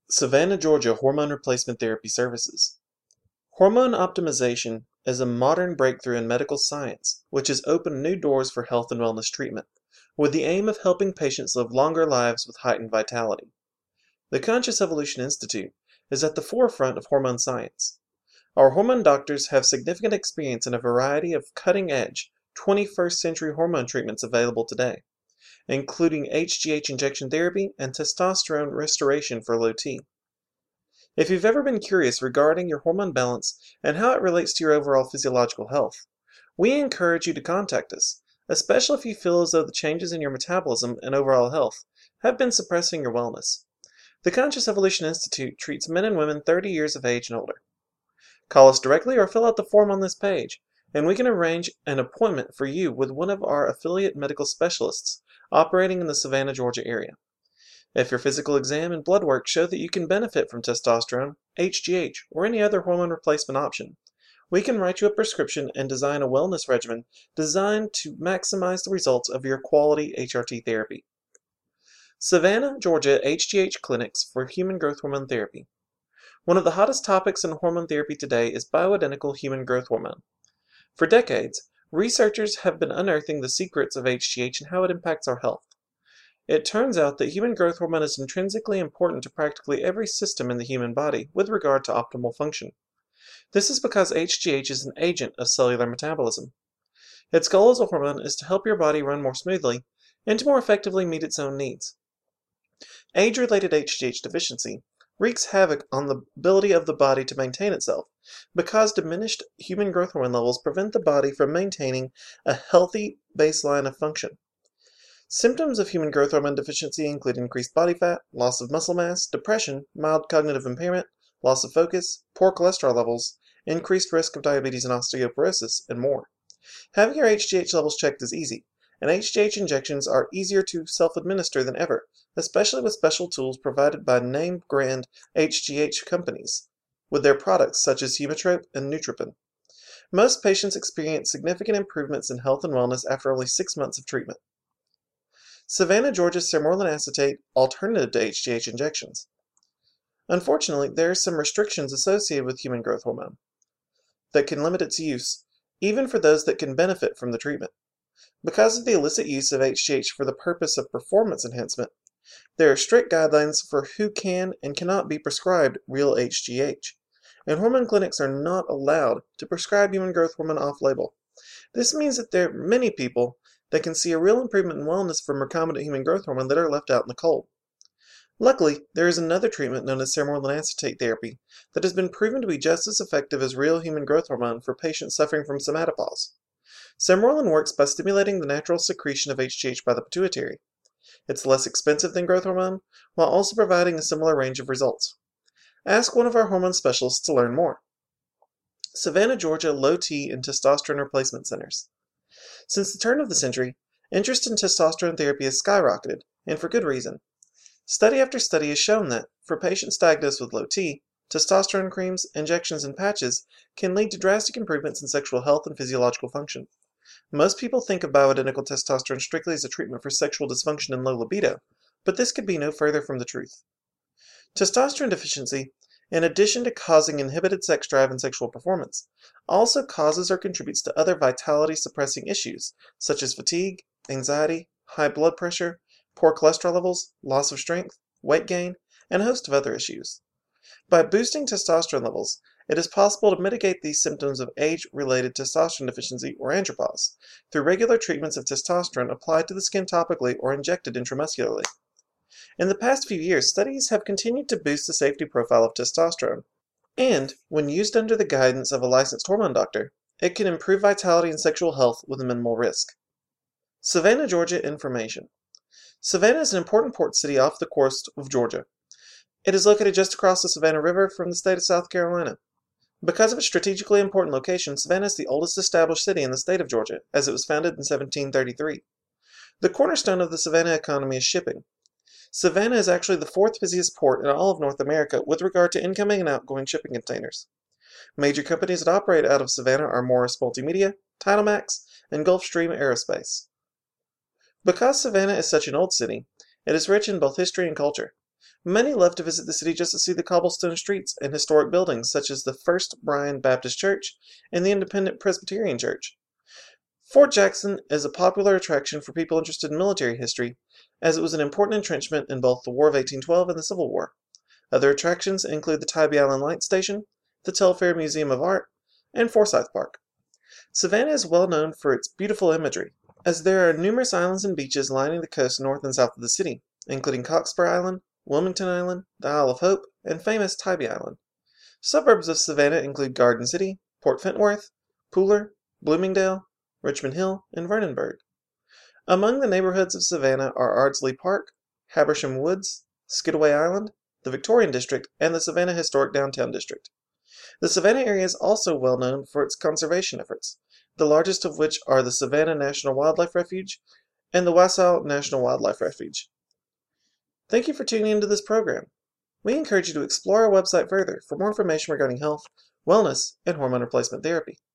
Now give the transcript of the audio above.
Savannah, Georgia Hormone Replacement Therapy Services. Hormone optimization is a modern breakthrough in medical science which has opened new doors for health and wellness treatment, with the aim of helping patients live longer lives with heightened vitality. The Conscious Evolution Institute is at the forefront of hormone science. Our hormone doctors have significant experience in a variety of cutting-edge, 21st century hormone treatments available today, including HGH injection therapy and testosterone restoration for low T. If you've ever been curious regarding your hormone balance and how it relates to your overall physiological health, we encourage you to contact us, especially if you feel as though the changes in your metabolism and overall health have been suppressing your wellness. The Conscious Evolution Institute treats men and women 30 years of age and older. Call us directly or fill out the form on this page, and we can arrange an appointment for you with one of our affiliate medical specialists operating in the Savannah, Georgia area. If your physical exam and blood work show that you can benefit from testosterone, HGH, or any other hormone replacement option, we can write you a prescription and design a wellness regimen designed to maximize the results of your quality HRT therapy. Savannah, Georgia HGH Clinics for Human Growth Hormone Therapy. One of the hottest topics in hormone therapy today is bioidentical human growth hormone. For decades, researchers have been unearthing the secrets of HGH and how it impacts our health. It turns out that human growth hormone is intrinsically important to practically every system in the human body with regard to optimal function. This is because HGH is an agent of cellular metabolism. Its goal as a hormone is to help your body run more smoothly and to more effectively meet its own needs. Age-related HGH deficiency wreaks havoc on the ability of the body to maintain itself because diminished human growth hormone levels prevent the body from maintaining a healthy baseline of function. Symptoms of human growth hormone deficiency include increased body fat, loss of muscle mass, depression, mild cognitive impairment, loss of focus, poor cholesterol levels, increased risk of diabetes and osteoporosis, and more. Having your HGH levels checked is easy, and HGH injections are easier to self-administer than ever, especially with special tools provided by name-brand HGH companies, with their products such as Humatrope and Nootropen. Most patients experience significant improvements in health and wellness after only 6 months of treatment. Savannah, Georgia Sermorelin acetate alternative to HGH injections. Unfortunately, there are some restrictions associated with human growth hormone that can limit its use, even for those that can benefit from the treatment. Because of the illicit use of HGH for the purpose of performance enhancement, there are strict guidelines for who can and cannot be prescribed real HGH, and hormone clinics are not allowed to prescribe human growth hormone off-label. This means that there are many people that can see a real improvement in wellness from recombinant human growth hormone that are left out in the cold. Luckily, there is another treatment known as sermorelin acetate therapy that has been proven to be just as effective as real human growth hormone for patients suffering from somatopause. Sermorelin works by stimulating the natural secretion of HGH by the pituitary. It's less expensive than growth hormone, while also providing a similar range of results. Ask one of our hormone specialists to learn more. Savannah, Georgia Low T and Testosterone Replacement Centers. Since the turn of the century, interest in testosterone therapy has skyrocketed, and for good reason. Study after study has shown that, for patients diagnosed with low T, testosterone creams, injections, and patches can lead to drastic improvements in sexual health and physiological function. Most people think of bioidentical testosterone strictly as a treatment for sexual dysfunction and low libido, but this could be no further from the truth. Testosterone deficiency, in addition to causing inhibited sex drive and sexual performance, also causes or contributes to other vitality-suppressing issues, such as fatigue, anxiety, high blood pressure, poor cholesterol levels, loss of strength, weight gain, and a host of other issues. By boosting testosterone levels, it is possible to mitigate these symptoms of age-related testosterone deficiency or andropause through regular treatments of testosterone applied to the skin topically or injected intramuscularly. In the past few years, studies have continued to boost the safety profile of testosterone, and, when used under the guidance of a licensed hormone doctor, it can improve vitality and sexual health with minimal risk. Savannah, Georgia information. Savannah is an important port city off the coast of Georgia. It is located just across the Savannah River from the state of South Carolina. Because of its strategically important location, Savannah is the oldest established city in the state of Georgia, as it was founded in 1733. The cornerstone of the Savannah economy is shipping. Savannah is actually the fourth busiest port in all of North America with regard to incoming and outgoing shipping containers. Major companies that operate out of Savannah are Morris Multimedia, TitleMax, and Gulfstream Aerospace. Because Savannah is such an old city, it is rich in both history and culture. Many love to visit the city just to see the cobblestone streets and historic buildings such as the First Bryan Baptist Church and the Independent Presbyterian Church. Fort Jackson is a popular attraction for people interested in military history, as it was an important entrenchment in both the War of 1812 and the Civil War. Other attractions include the Tybee Island Light Station, the Telfair Museum of Art, and Forsyth Park. Savannah is well known for its beautiful imagery, as there are numerous islands and beaches lining the coast north and south of the city, including Cockspur Island, Wilmington Island, the Isle of Hope, and famous Tybee Island. Suburbs of Savannah include Garden City, Port Fentworth, Pooler, Bloomingdale, Richmond Hill, and Vernonburg. Among the neighborhoods of Savannah are Ardsley Park, Habersham Woods, Skidaway Island, the Victorian District, and the Savannah Historic Downtown District. The Savannah area is also well known for its conservation efforts, the largest of which are the Savannah National Wildlife Refuge and the Wassaw National Wildlife Refuge. Thank you for tuning into this program. We encourage you to explore our website further for more information regarding health, wellness, and hormone replacement therapy.